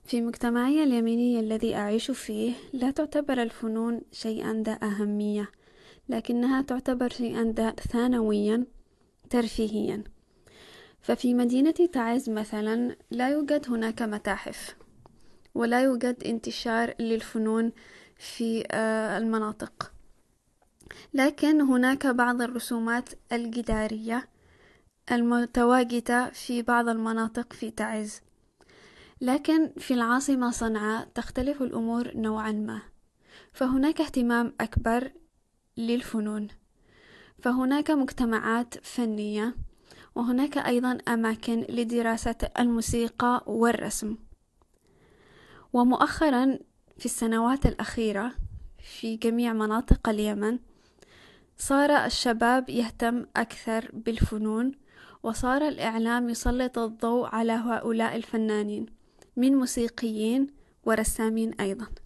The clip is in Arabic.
في مجتمعي اليمني الذي أعيش فيه لا تعتبر الفنون شيئا ذا أهمية، لكنها تعتبر شيئا ذا ثانويا ترفيهيا. ففي مدينة تعز مثلا لا يوجد هناك متاحف، ولا يوجد انتشار للفنون في المناطق، لكن هناك بعض الرسومات الجدارية المتواجدة في بعض المناطق في تعز. لكن في العاصمة صنعاء تختلف الأمور نوعا ما، فهناك اهتمام أكبر للفنون، فهناك مجتمعات فنية، وهناك أيضا أماكن لدراسة الموسيقى والرسم. ومؤخرا في السنوات الأخيرة في جميع مناطق اليمن صار الشباب يهتم أكثر بالفنون، وصار الإعلام يسلط الضوء على هؤلاء الفنانين من موسيقيين ورسامين أيضا.